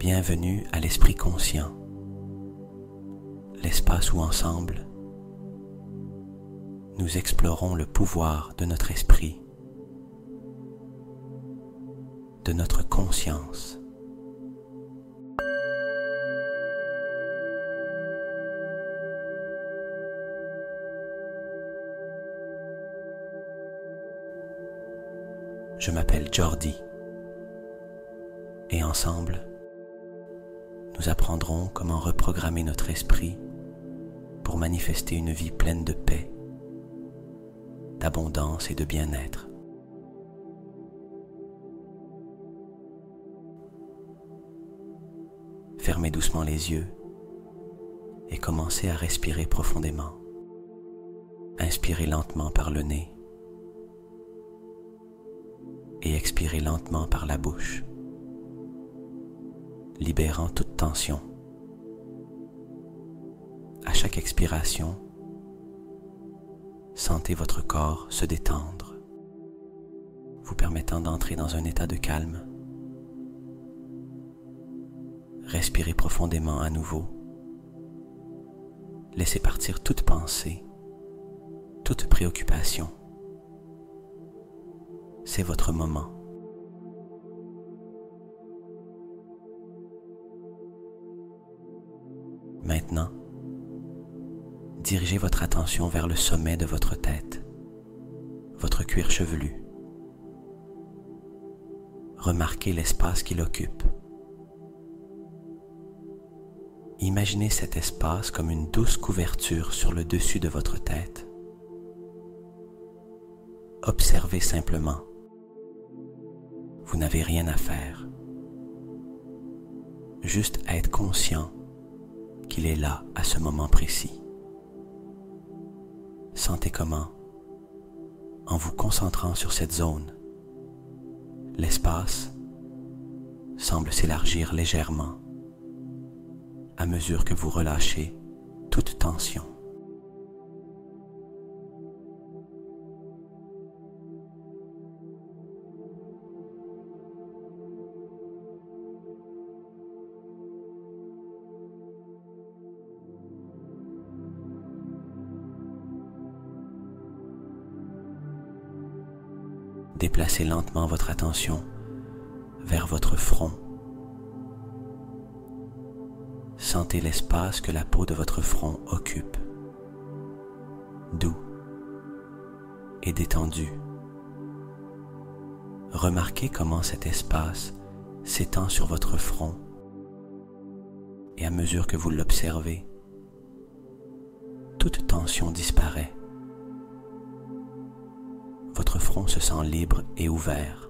Bienvenue à l'esprit conscient, l'espace où ensemble, nous explorons le pouvoir de notre esprit, de notre conscience. Je m'appelle Jordi et ensemble, nous apprendrons comment reprogrammer notre esprit pour manifester une vie pleine de paix, d'abondance et de bien-être. Fermez doucement les yeux et commencez à respirer profondément. Inspirez lentement par le nez et expirez lentement par la bouche, libérant toute tension. À chaque expiration, sentez votre corps se détendre, vous permettant d'entrer dans un état de calme. Respirez profondément à nouveau. Laissez partir toute pensée, toute préoccupation. C'est votre moment. Maintenant, dirigez votre attention vers le sommet de votre tête, votre cuir chevelu. Remarquez l'espace qu'il occupe. Imaginez cet espace comme une douce couverture sur le dessus de votre tête. Observez simplement. Vous n'avez rien à faire. Juste à être conscient qu'il est là à ce moment précis. Sentez comment, en vous concentrant sur cette zone, l'espace semble s'élargir légèrement à mesure que vous relâchez toute tension. Déplacez lentement votre attention vers votre front. Sentez l'espace que la peau de votre front occupe, doux et détendu. Remarquez comment cet espace s'étend sur votre front et à mesure que vous l'observez, toute tension disparaît. Votre front se sent libre et ouvert.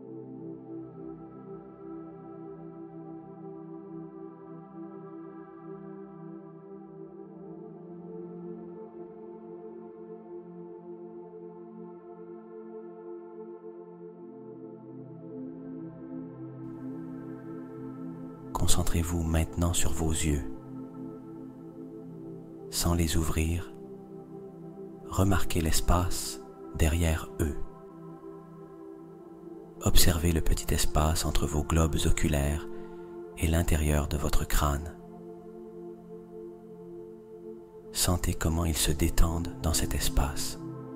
Concentrez-vous maintenant sur vos yeux. Sans les ouvrir, remarquez l'espace derrière eux. Observez le petit espace entre vos globes oculaires et l'intérieur de votre crâne. Sentez comment ils se détendent dans cet espace.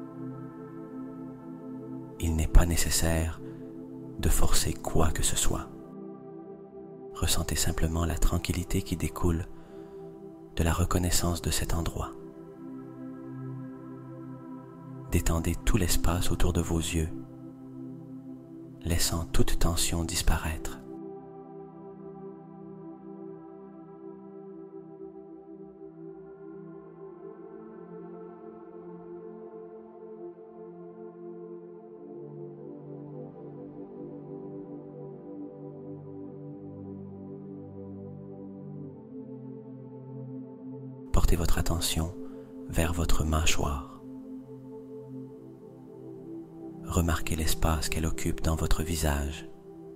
Il n'est pas nécessaire de forcer quoi que ce soit. Ressentez simplement la tranquillité qui découle de la reconnaissance de cet endroit. Détendez tout l'espace autour de vos yeux, laissant toute tension disparaître. Portez votre attention vers votre mâchoire. Remarquez l'espace qu'elle occupe dans votre visage.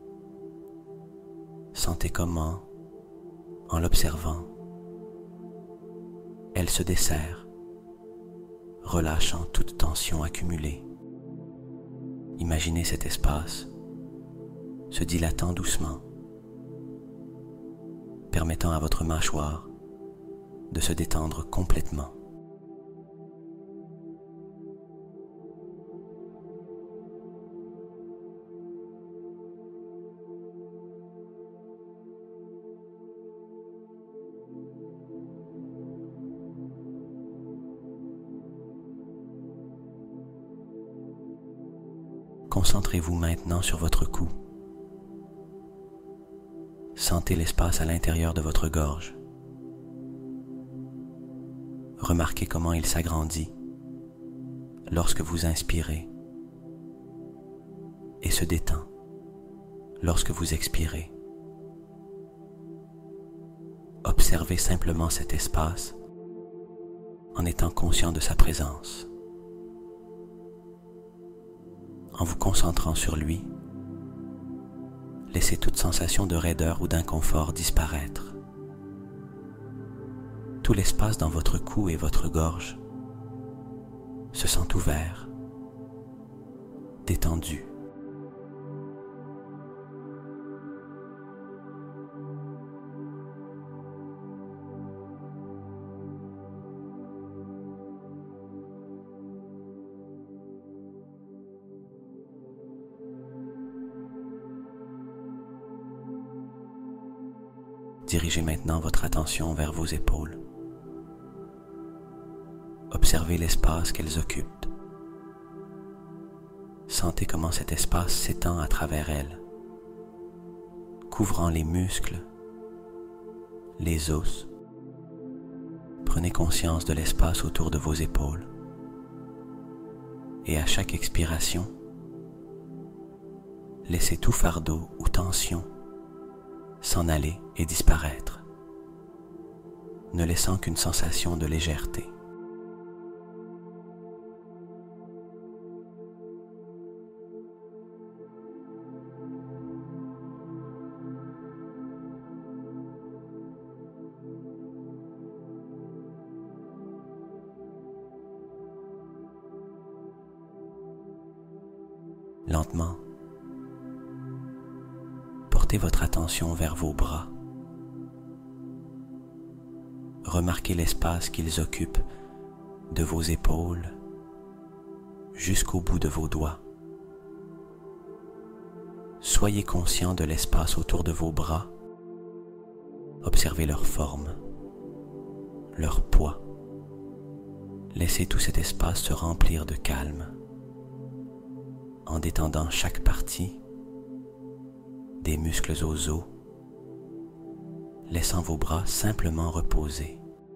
Sentez comment, en l'observant, elle se desserre, relâchant toute tension accumulée. Imaginez cet espace se dilatant doucement, permettant à votre mâchoire de se détendre complètement. Concentrez-vous maintenant sur votre cou. Sentez l'espace à l'intérieur de votre gorge. Remarquez comment il s'agrandit lorsque vous inspirez et se détend lorsque vous expirez. Observez simplement cet espace en étant conscient de sa présence. En vous concentrant sur lui, laissez toute sensation de raideur ou d'inconfort disparaître. Tout l'espace dans votre cou et votre gorge se sent ouvert, détendu. Dirigez maintenant votre attention vers vos épaules. Observez l'espace qu'elles occupent. Sentez comment cet espace s'étend à travers elles, couvrant les muscles, les os. Prenez conscience de l'espace autour de vos épaules. Et à chaque expiration, laissez tout fardeau ou tension s'en aller et disparaître, ne laissant qu'une sensation de légèreté. Lentement, portez votre attention vers vos bras. Remarquez l'espace qu'ils occupent de vos épaules jusqu'au bout de vos doigts. Soyez conscient de l'espace autour de vos bras. Observez leur forme, leur poids. Laissez tout cet espace se remplir de calme en détendant chaque partie des muscles aux os, laissant vos bras simplement reposer.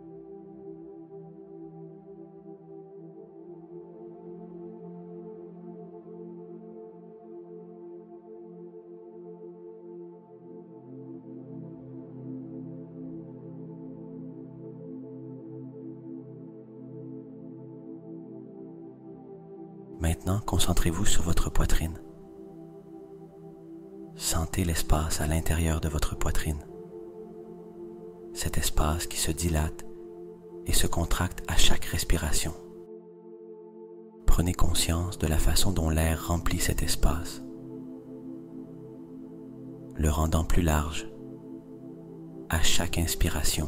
Maintenant, concentrez-vous sur votre poitrine. Sentez l'espace à l'intérieur de votre poitrine. Cet espace qui se dilate et se contracte à chaque respiration. Prenez conscience de la façon dont l'air remplit cet espace, le rendant plus large à chaque inspiration.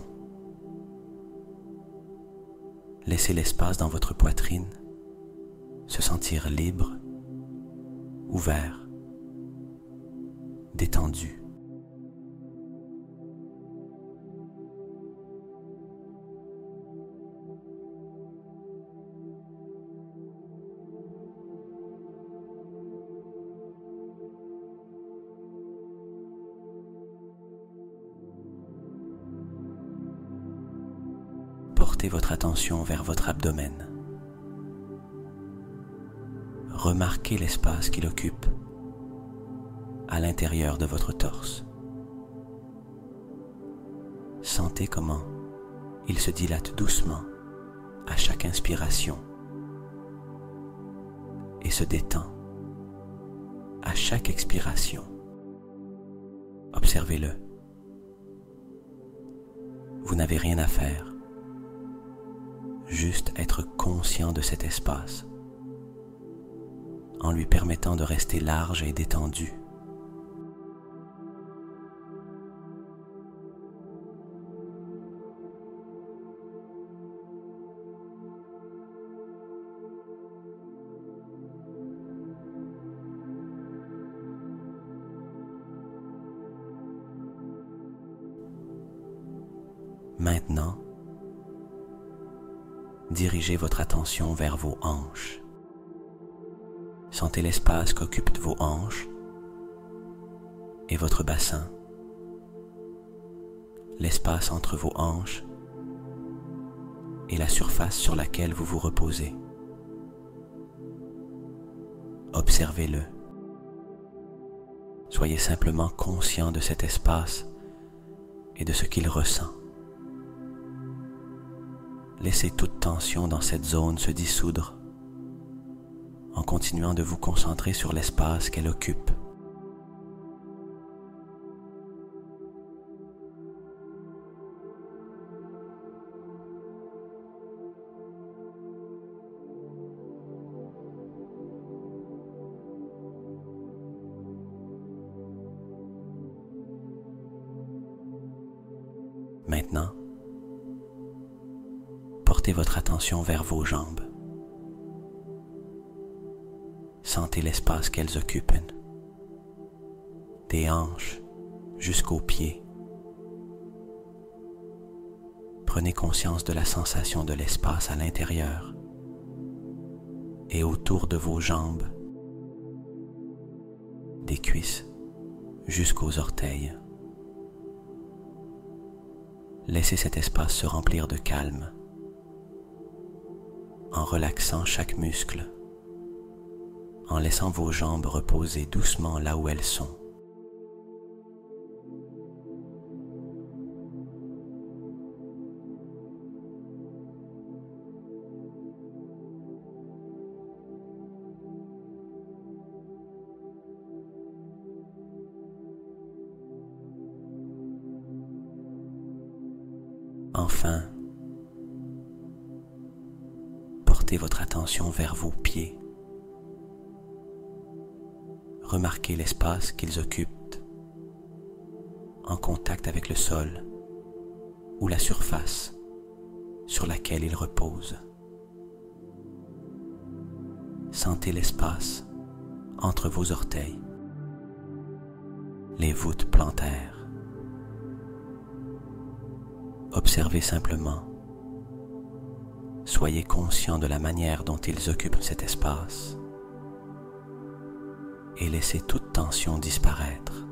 Laissez l'espace dans votre poitrine se sentir libre, ouvert, détendu. Portez votre attention vers votre abdomen. Remarquez l'espace qu'il occupe à l'intérieur de votre torse. Sentez comment il se dilate doucement à chaque inspiration et se détend à chaque expiration. Observez-le. Vous n'avez rien à faire, juste être conscient de cet espace, en lui permettant de rester large et détendu. Maintenant, dirigez votre attention vers vos hanches. Sentez l'espace qu'occupent vos hanches et votre bassin. L'espace entre vos hanches et la surface sur laquelle vous vous reposez. Observez-le. Soyez simplement conscient de cet espace et de ce qu'il ressent. Laissez toute tension dans cette zone se dissoudre en continuant de vous concentrer sur l'espace qu'elle occupe. Maintenant, portez votre attention vers vos jambes. Sentez l'espace qu'elles occupent, des hanches jusqu'aux pieds. Prenez conscience de la sensation de l'espace à l'intérieur et autour de vos jambes, des cuisses jusqu'aux orteils. Laissez cet espace se remplir de calme en relaxant chaque muscle, en laissant vos jambes reposer doucement là où elles sont. Enfin, portez votre attention vers vos pieds. Remarquez l'espace qu'ils occupent en contact avec le sol ou la surface sur laquelle ils reposent. Sentez l'espace entre vos orteils, les voûtes plantaires. Observez simplement. Soyez conscient de la manière dont ils occupent cet espace et laissez toute tension disparaître.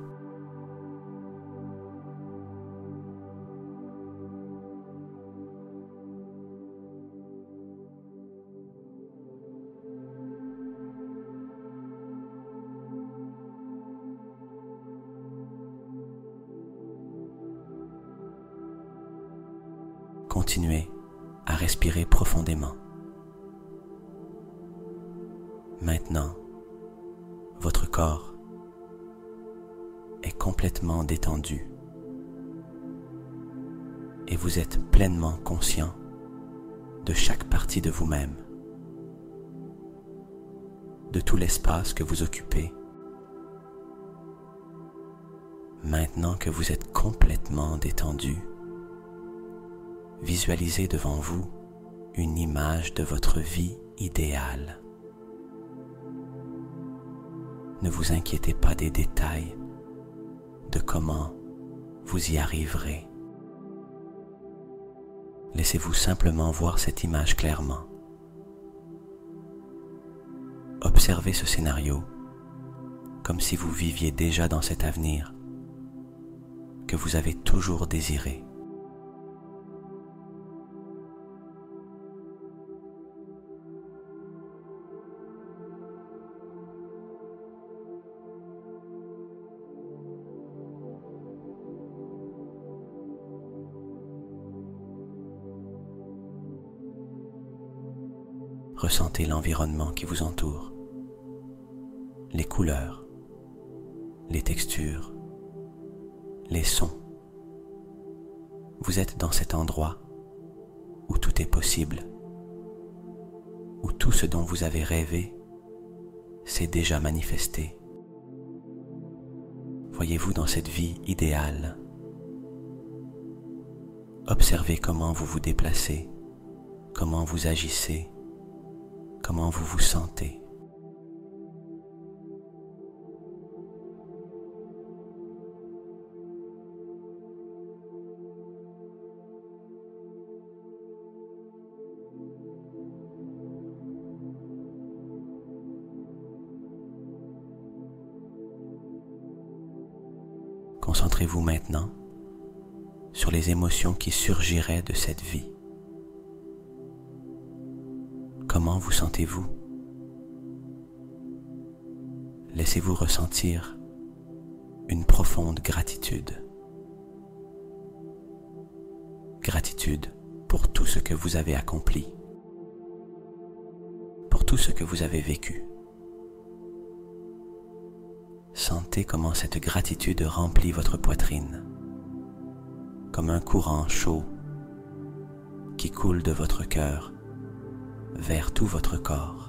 Continuez à respirer profondément. Maintenant, votre corps est complètement détendu et vous êtes pleinement conscient de chaque partie de vous-même, de tout l'espace que vous occupez. Maintenant que vous êtes complètement détendu, visualisez devant vous une image de votre vie idéale. Ne vous inquiétez pas des détails de comment vous y arriverez. Laissez-vous simplement voir cette image clairement. Observez ce scénario comme si vous viviez déjà dans cet avenir que vous avez toujours désiré. Ressentez l'environnement qui vous entoure, les couleurs, les textures, les sons. Vous êtes dans cet endroit où tout est possible, où tout ce dont vous avez rêvé s'est déjà manifesté. Voyez-vous dans cette vie idéale. Observez comment vous vous déplacez, comment vous agissez, comment vous vous sentez. Concentrez-vous maintenant sur les émotions qui surgiraient de cette vie. Comment vous sentez-vous? Laissez-vous ressentir une profonde gratitude. Gratitude pour tout ce que vous avez accompli, pour tout ce que vous avez vécu. Sentez comment cette gratitude remplit votre poitrine, comme un courant chaud qui coule de votre cœur vers tout votre corps.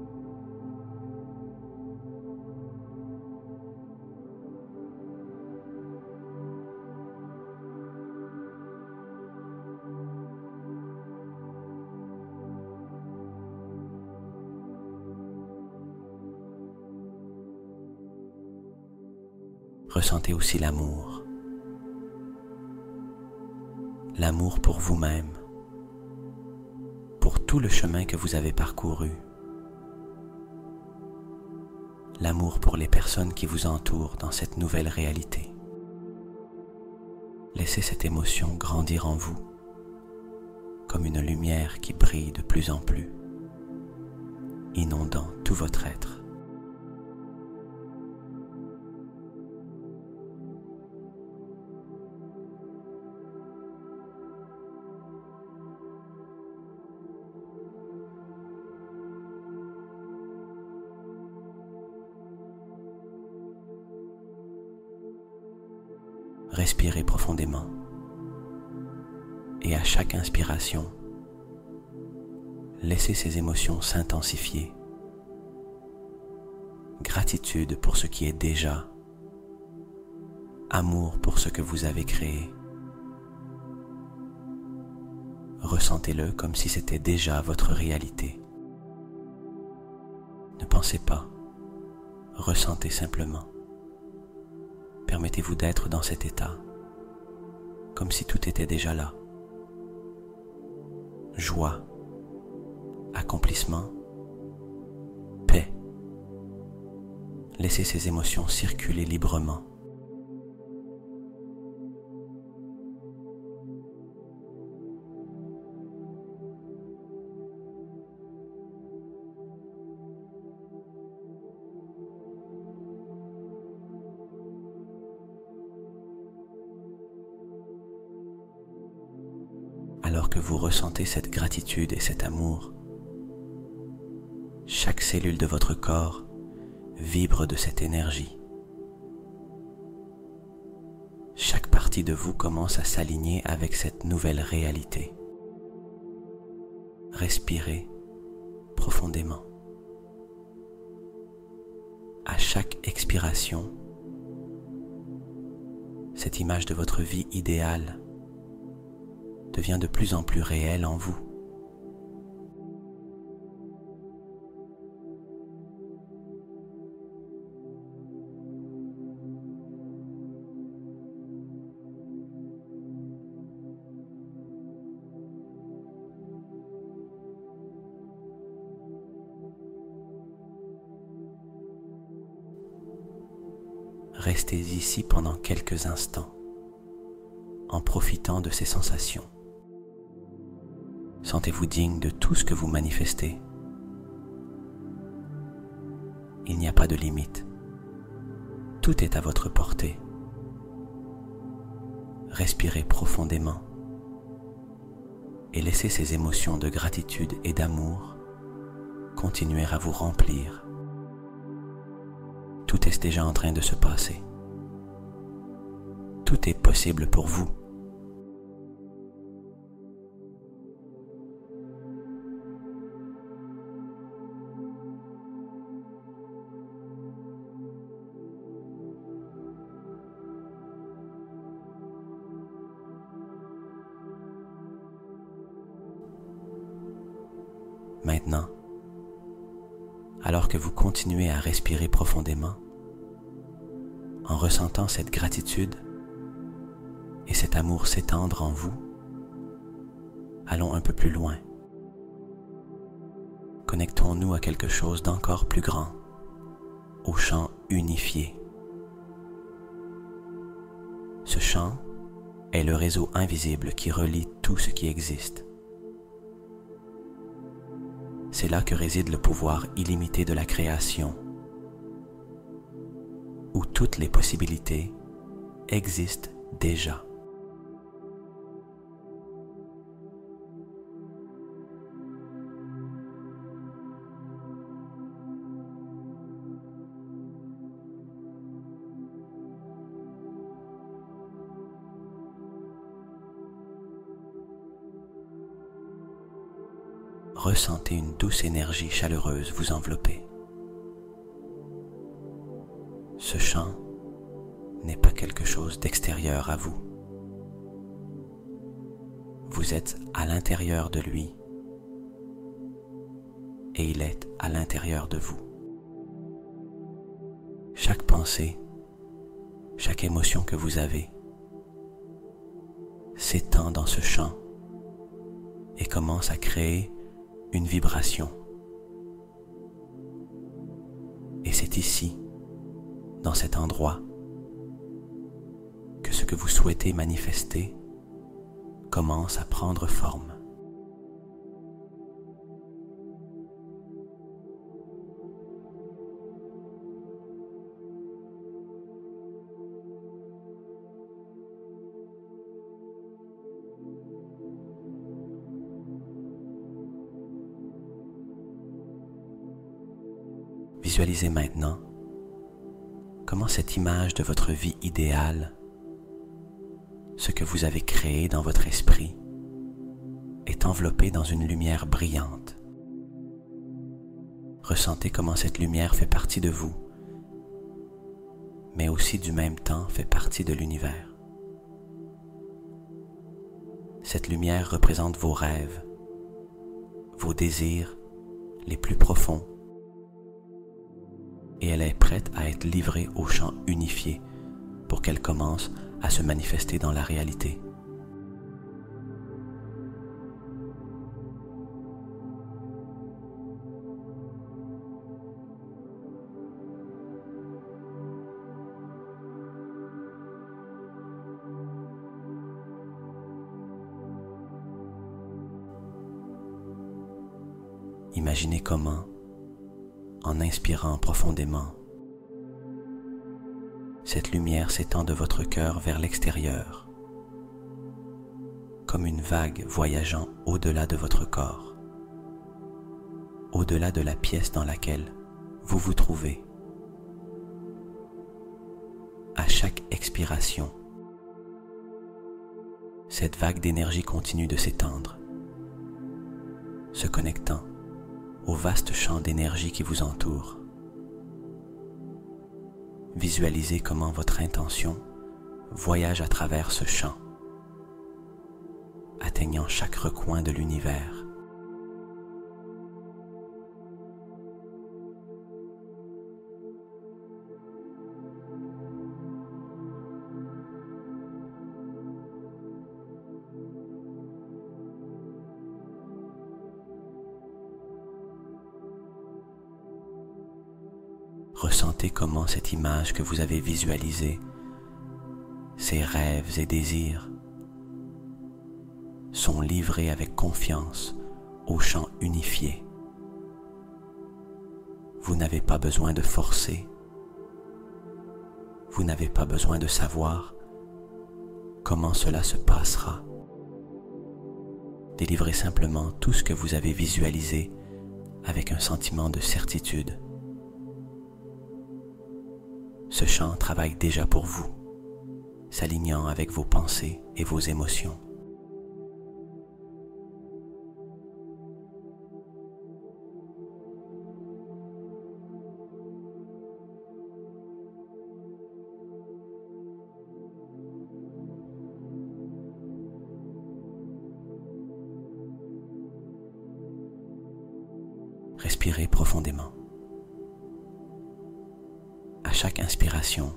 Ressentez aussi l'amour. L'amour pour vous-même, pour tout le chemin que vous avez parcouru. L'amour pour les personnes qui vous entourent dans cette nouvelle réalité. Laissez cette émotion grandir en vous, comme une lumière qui brille de plus en plus, inondant tout votre être. Respirez profondément et à chaque inspiration, laissez ces émotions s'intensifier. Gratitude pour ce qui est déjà, amour pour ce que vous avez créé. Ressentez-le comme si c'était déjà votre réalité. Ne pensez pas, ressentez simplement. Permettez-vous d'être dans cet état, comme si tout était déjà là. Joie, accomplissement, paix. Laissez ces émotions circuler librement. Alors que vous ressentez cette gratitude et cet amour, chaque cellule de votre corps vibre de cette énergie. Chaque partie de vous commence à s'aligner avec cette nouvelle réalité. Respirez profondément. À chaque expiration, cette image de votre vie idéale devient de plus en plus réelle en vous. Restez ici pendant quelques instants, en profitant de ces sensations. Sentez-vous digne de tout ce que vous manifestez. Il n'y a pas de limite. Tout est à votre portée. Respirez profondément et laissez ces émotions de gratitude et d'amour continuer à vous remplir. Tout est déjà en train de se passer. Tout est possible pour vous. Maintenant, alors que vous continuez à respirer profondément, en ressentant cette gratitude et cet amour s'étendre en vous, allons un peu plus loin. Connectons-nous à quelque chose d'encore plus grand, au champ unifié. Ce champ est le réseau invisible qui relie tout ce qui existe. C'est là que réside le pouvoir illimité de la création, où toutes les possibilités existent déjà. Ressentez une douce énergie chaleureuse vous envelopper. Ce champ n'est pas quelque chose d'extérieur à vous. Vous êtes à l'intérieur de lui et il est à l'intérieur de vous. Chaque pensée, chaque émotion que vous avez s'étend dans ce champ et commence à créer une vibration. Et c'est ici, dans cet endroit, que ce que vous souhaitez manifester commence à prendre forme. Visualisez maintenant comment cette image de votre vie idéale, ce que vous avez créé dans votre esprit, est enveloppée dans une lumière brillante. Ressentez comment cette lumière fait partie de vous, mais aussi du même temps fait partie de l'univers. Cette lumière représente vos rêves, vos désirs les plus profonds, et elle est prête à être livrée au champ unifié pour qu'elle commence à se manifester dans la réalité. Imaginez comment, en inspirant profondément, cette lumière s'étend de votre cœur vers l'extérieur, comme une vague voyageant au-delà de votre corps, au-delà de la pièce dans laquelle vous vous trouvez. À chaque expiration, cette vague d'énergie continue de s'étendre, se connectant au vaste champ d'énergie qui vous entoure. Visualisez comment votre intention voyage à travers ce champ, atteignant chaque recoin de l'univers. Ressentez comment cette image que vous avez visualisée, ces rêves et désirs, sont livrés avec confiance au champ unifié. Vous n'avez pas besoin de forcer, vous n'avez pas besoin de savoir comment cela se passera. Délivrez simplement tout ce que vous avez visualisé avec un sentiment de certitude. Ce champ travaille déjà pour vous, s'alignant avec vos pensées et vos émotions. Respirez profondément. À chaque inspiration,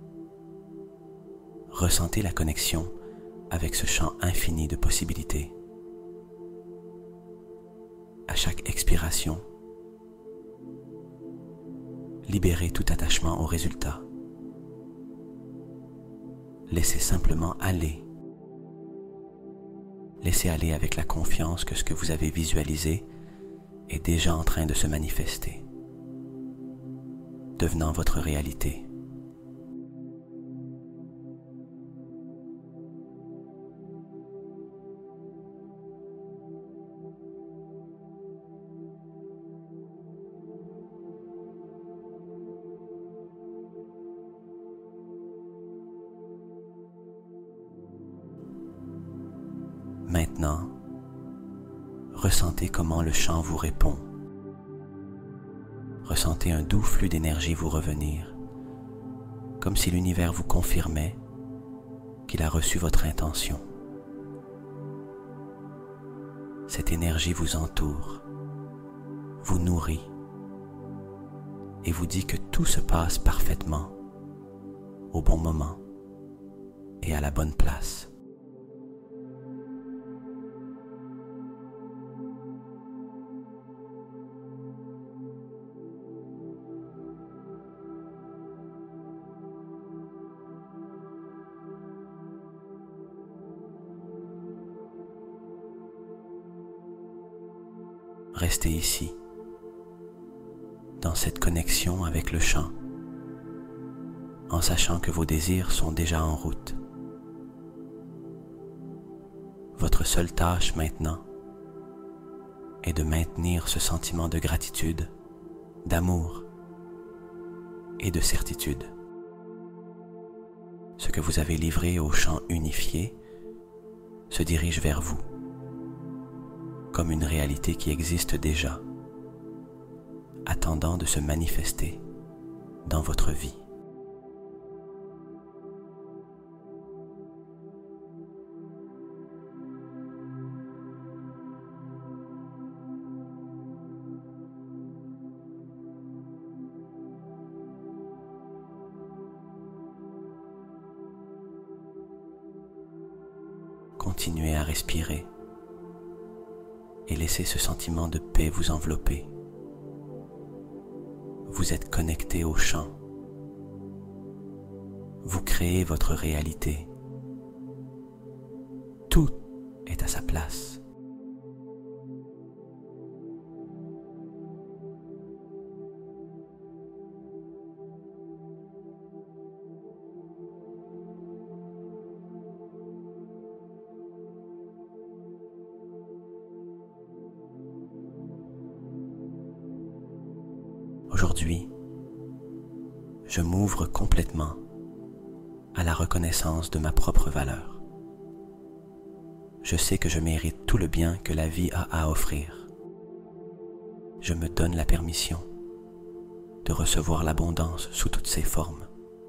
ressentez la connexion avec ce champ infini de possibilités. À chaque expiration, libérez tout attachement au résultat. laissez simplement aller. Laissez aller avec la confiance que ce que vous avez visualisé est déjà en train de se manifester, devenant votre réalité. Maintenant, ressentez comment le chant vous répond. Ressentez un doux flux d'énergie vous revenir, comme si l'univers vous confirmait qu'il a reçu votre intention. Cette énergie vous entoure, vous nourrit et vous dit que tout se passe parfaitement, au bon moment et à la bonne place. Restez ici, dans cette connexion avec le chant, en sachant que vos désirs sont déjà en route. Votre seule tâche maintenant est de maintenir ce sentiment de gratitude, d'amour et de certitude. Ce que vous avez livré au chant unifié se dirige vers vous, comme une réalité qui existe déjà, attendant de se manifester dans votre vie. Continuez à respirer et laissez ce sentiment de paix vous envelopper. Vous êtes connecté au chant. Vous créez votre réalité. Tout est à sa place. Aujourd'hui, je m'ouvre complètement à la reconnaissance de ma propre valeur. Je sais que je mérite tout le bien que la vie a à offrir. Je me donne la permission de recevoir l'abondance sous toutes ses formes.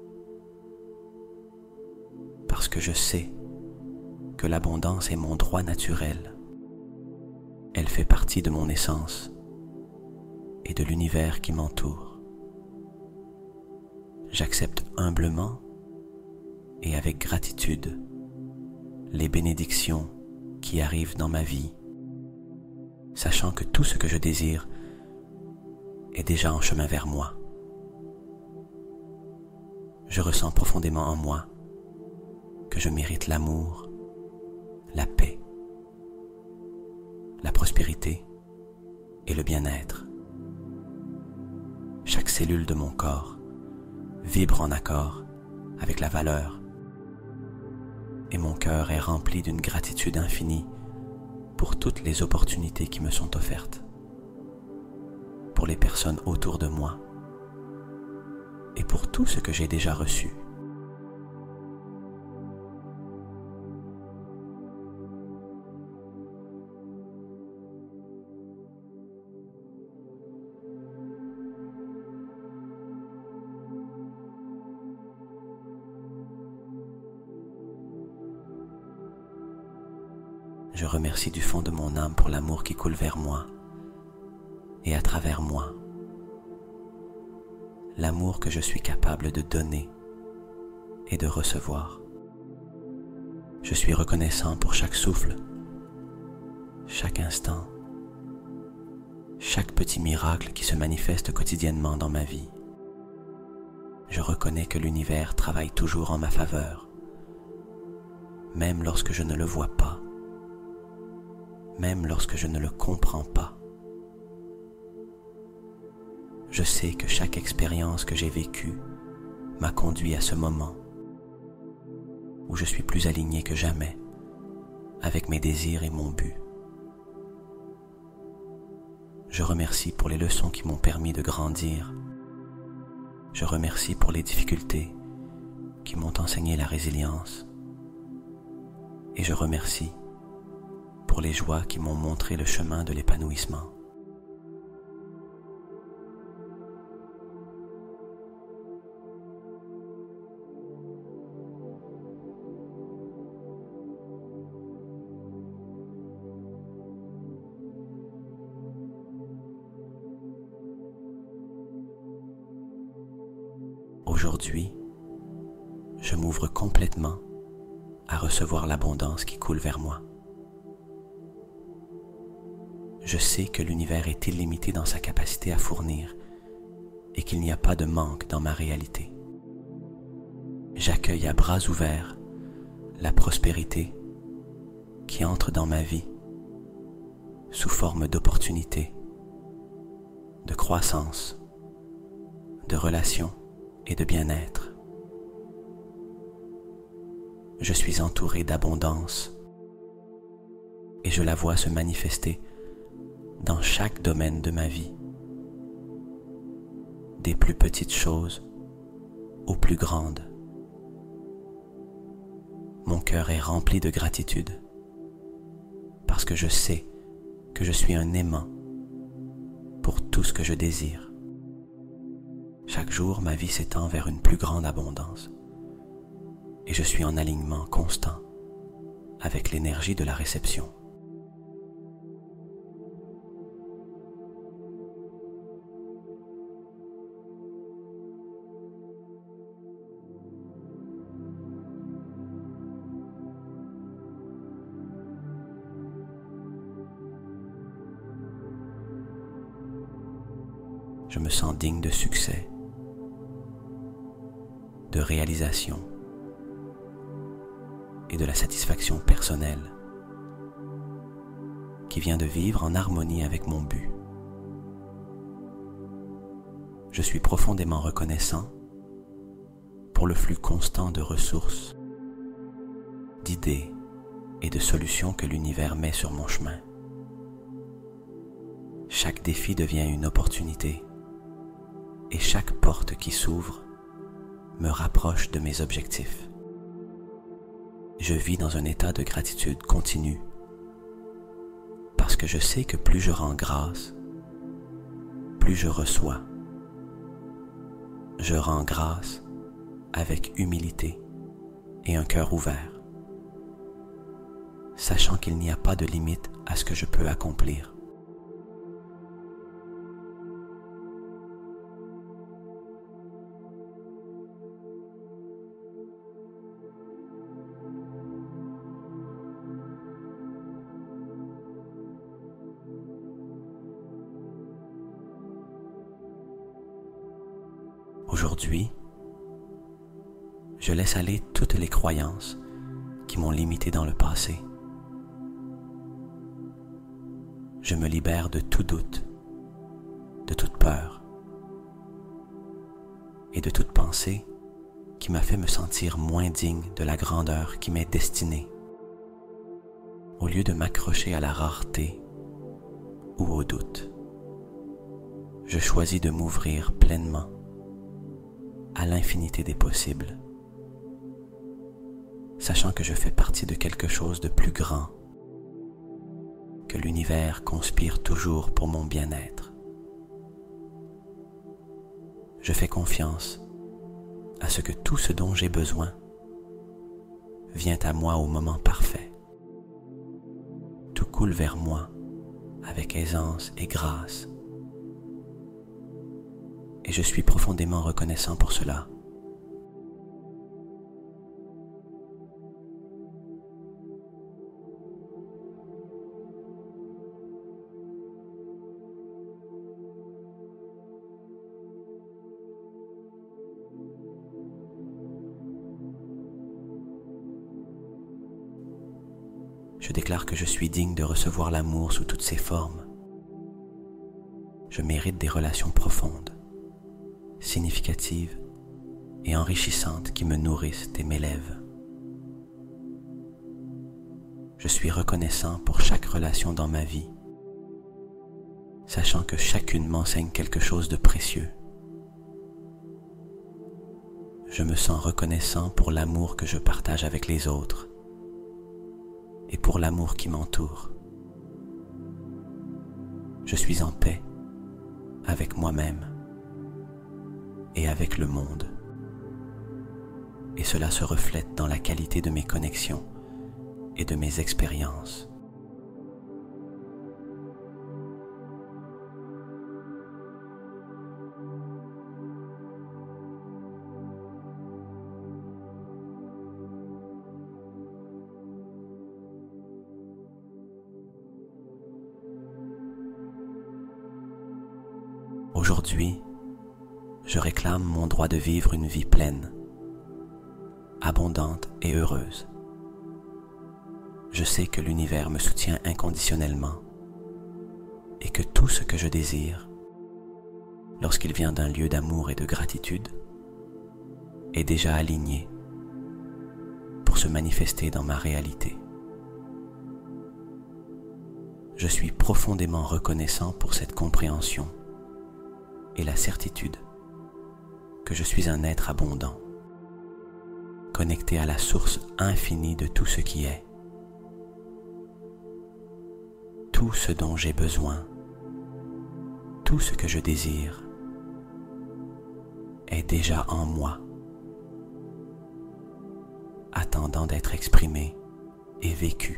Parce que je sais que l'abondance est mon droit naturel. Elle fait partie de mon essence et de l'univers qui m'entoure. J'accepte humblement et avec gratitude les bénédictions qui arrivent dans ma vie, sachant que tout ce que je désire est déjà en chemin vers moi. Je ressens profondément en moi que je mérite l'amour, la paix, la prospérité et le bien-être. Chaque cellule de mon corps vibre en accord avec la valeur et mon cœur est rempli d'une gratitude infinie pour toutes les opportunités qui me sont offertes, pour les personnes autour de moi et pour tout ce que j'ai déjà reçu. Je remercie du fond de mon âme pour l'amour qui coule vers moi et à travers moi. L'amour que je suis capable de donner et de recevoir. Je suis reconnaissant pour chaque souffle, chaque instant, chaque petit miracle qui se manifeste quotidiennement dans ma vie. Je reconnais que l'univers travaille toujours en ma faveur même lorsque je ne le vois pas, même lorsque je ne le comprends pas. Je sais que chaque expérience que j'ai vécue m'a conduit à ce moment où je suis plus aligné que jamais avec mes désirs et mon but. Je remercie pour les leçons qui m'ont permis de grandir. Je remercie pour les difficultés qui m'ont enseigné la résilience. Et je remercie pour les joies qui m'ont montré le chemin de l'épanouissement. Aujourd'hui, je m'ouvre complètement à recevoir l'abondance qui coule vers moi. Je sais que l'univers est illimité dans sa capacité à fournir et qu'il n'y a pas de manque dans ma réalité. J'accueille à bras ouverts la prospérité qui entre dans ma vie sous forme d'opportunités, de croissance, de relations et de bien-être. Je suis entouré d'abondance et je la vois se manifester dans chaque domaine de ma vie, des plus petites choses aux plus grandes. Mon cœur est rempli de gratitude parce que je sais que je suis un aimant pour tout ce que je désire. Chaque jour, ma vie s'étend vers une plus grande abondance et je suis en alignement constant avec l'énergie de la réception. Je me sens digne de succès, de réalisation et de la satisfaction personnelle qui vient de vivre en harmonie avec mon but. Je suis profondément reconnaissant pour le flux constant de ressources, d'idées et de solutions que l'univers met sur mon chemin. Chaque défi devient une opportunité et chaque porte qui s'ouvre me rapproche de mes objectifs. Je vis dans un état de gratitude continue parce que je sais que plus je rends grâce, plus je reçois. Je rends grâce avec humilité et un cœur ouvert, sachant qu'il n'y a pas de limite à ce que je peux accomplir. Aujourd'hui, je laisse aller toutes les croyances qui m'ont limité dans le passé. Je me libère de tout doute, de toute peur et de toute pensée qui m'a fait me sentir moins digne de la grandeur qui m'est destinée. Au lieu de m'accrocher à la rareté ou au doute, je choisis de m'ouvrir pleinement à l'infinité des possibles, sachant que je fais partie de quelque chose de plus grand, que l'univers conspire toujours pour mon bien-être. Je fais confiance à ce que tout ce dont j'ai besoin vient à moi au moment parfait. Tout coule vers moi avec aisance et grâce. Et je suis profondément reconnaissant pour cela. Je déclare que je suis digne de recevoir l'amour sous toutes ses formes. Je mérite des relations profondes, significatives et enrichissantes qui me nourrissent et m'élèvent. Je suis reconnaissant pour chaque relation dans ma vie, sachant que chacune m'enseigne quelque chose de précieux. Je me sens reconnaissant pour l'amour que je partage avec les autres et pour l'amour qui m'entoure. Je suis en paix avec moi-même et avec le monde. Et cela se reflète dans la qualité de mes connexions et de mes expériences. Aujourd'hui, je réclame mon droit de vivre une vie pleine, abondante et heureuse. Je sais que l'univers me soutient inconditionnellement et que tout ce que je désire, lorsqu'il vient d'un lieu d'amour et de gratitude, est déjà aligné pour se manifester dans ma réalité. Je suis profondément reconnaissant pour cette compréhension et la certitude que je suis un être abondant, connecté à la source infinie de tout ce qui est. Tout ce dont j'ai besoin, tout ce que je désire, est déjà en moi, attendant d'être exprimé et vécu.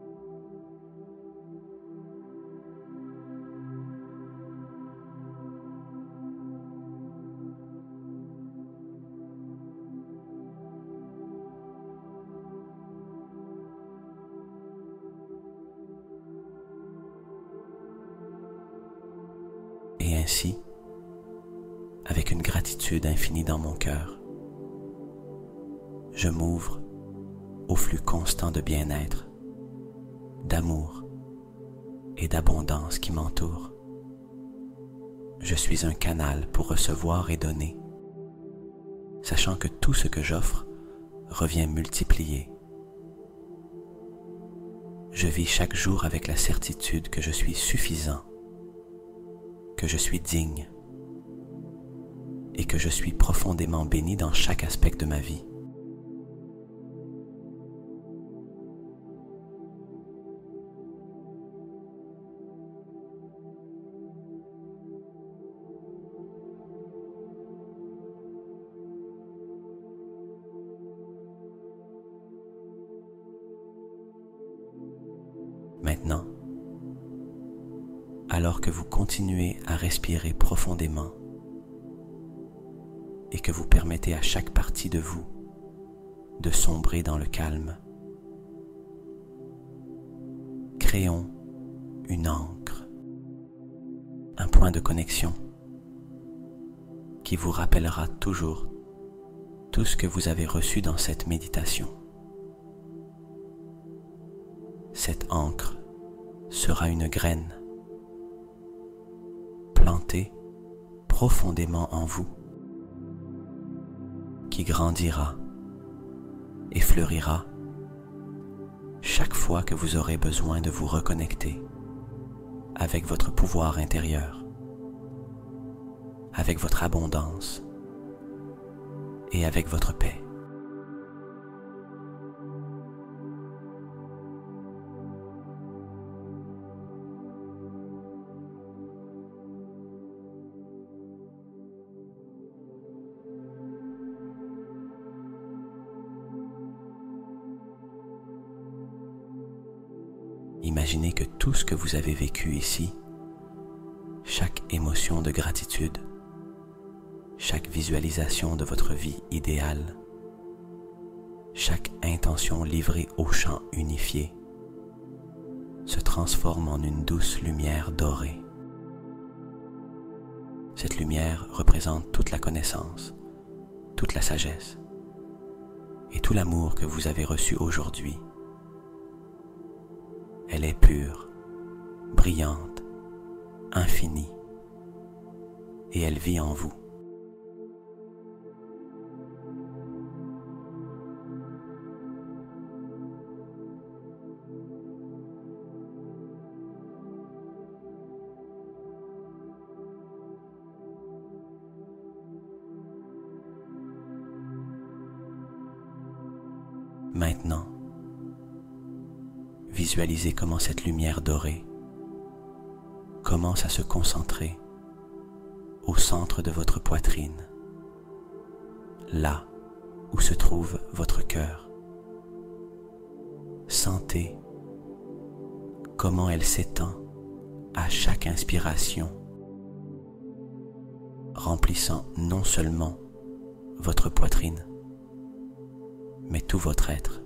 Et ainsi, avec une gratitude infinie dans mon cœur, je m'ouvre au flux constant de bien-être, d'amour et d'abondance qui m'entoure. Je suis un canal pour recevoir et donner, sachant que tout ce que j'offre revient multiplié. Je vis chaque jour avec la certitude que je suis suffisant, que je suis digne et que je suis profondément béni dans chaque aspect de ma vie. Maintenant, alors que vous continuez à respirer profondément et que vous permettez à chaque partie de vous de sombrer dans le calme, créons une ancre, un point de connexion qui vous rappellera toujours tout ce que vous avez reçu dans cette méditation. Cette ancre sera une graine plantée profondément en vous, qui grandira et fleurira chaque fois que vous aurez besoin de vous reconnecter avec votre pouvoir intérieur, avec votre abondance et avec votre paix. Imaginez que tout ce que vous avez vécu ici, chaque émotion de gratitude, chaque visualisation de votre vie idéale, chaque intention livrée au chant unifié, se transforme en une douce lumière dorée. Cette lumière représente toute la connaissance, toute la sagesse et tout l'amour que vous avez reçu aujourd'hui. Elle est pure, brillante, infinie, et elle vit en vous. Maintenant, visualisez comment cette lumière dorée commence à se concentrer au centre de votre poitrine, là où se trouve votre cœur. Sentez comment elle s'étend à chaque inspiration, remplissant non seulement votre poitrine, mais tout votre être.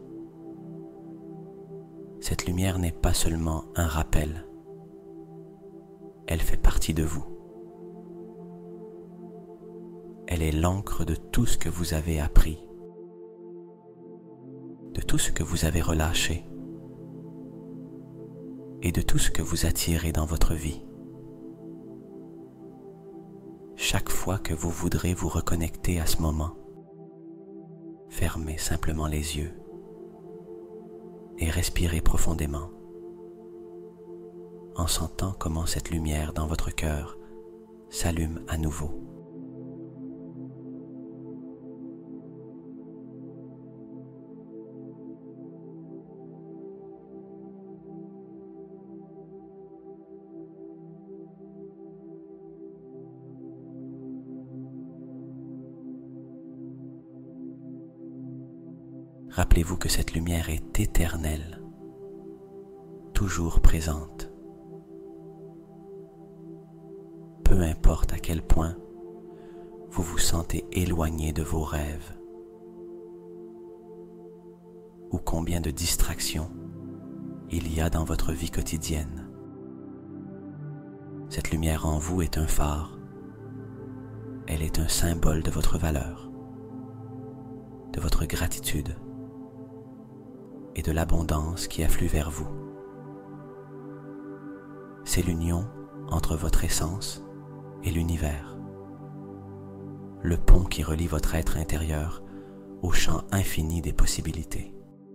Cette lumière n'est pas seulement un rappel, elle fait partie de vous. Elle est l'encre de tout ce que vous avez appris, de tout ce que vous avez relâché et de tout ce que vous attirez dans votre vie. Chaque fois que vous voudrez vous reconnecter à ce moment, fermez simplement les yeux et respirez profondément en sentant comment cette lumière dans votre cœur s'allume à nouveau. Rappelez-vous que cette lumière est éternelle, toujours présente. Peu importe à quel point vous vous sentez éloigné de vos rêves ou combien de distractions il y a dans votre vie quotidienne. Cette lumière en vous est un phare. Elle est un symbole de votre valeur, de votre gratitude et de l'abondance qui afflue vers vous. C'est l'union entre votre essence et l'univers, le pont qui relie votre être intérieur au champ infini des possibilités.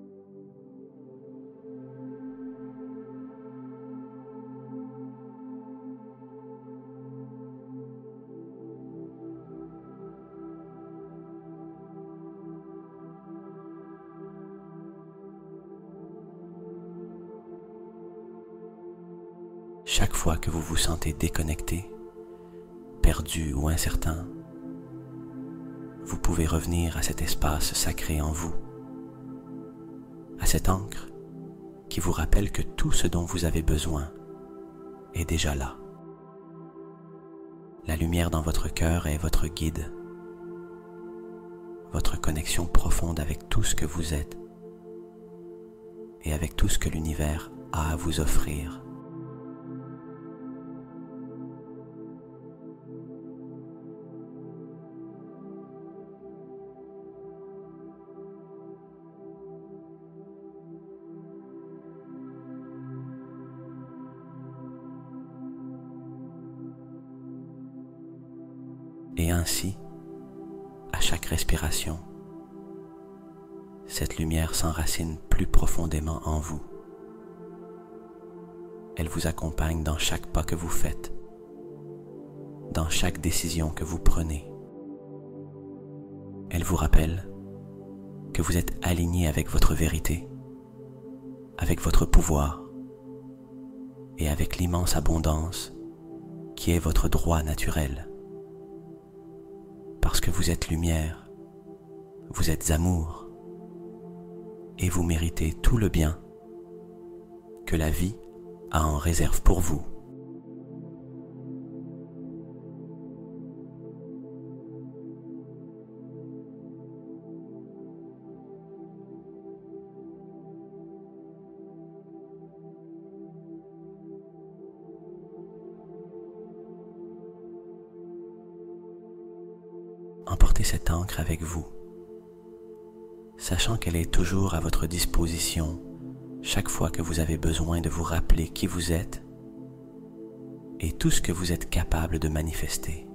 Chaque fois que vous vous sentez déconnecté, perdu ou incertain, vous pouvez revenir à cet espace sacré en vous, à cette encre qui vous rappelle que tout ce dont vous avez besoin est déjà là. La lumière dans votre cœur est votre guide, votre connexion profonde avec tout ce que vous êtes et avec tout ce que l'univers a à vous offrir. Et ainsi, à chaque respiration, cette lumière s'enracine plus profondément en vous. Elle vous accompagne dans chaque pas que vous faites, dans chaque décision que vous prenez. Elle vous rappelle que vous êtes aligné avec votre vérité, avec votre pouvoir et avec l'immense abondance qui est votre droit naturel. Parce que vous êtes lumière, vous êtes amour, et vous méritez tout le bien que la vie a en réserve pour vous. Emportez cette encre avec vous, sachant qu'elle est toujours à votre disposition chaque fois que vous avez besoin de vous rappeler qui vous êtes et tout ce que vous êtes capable de manifester.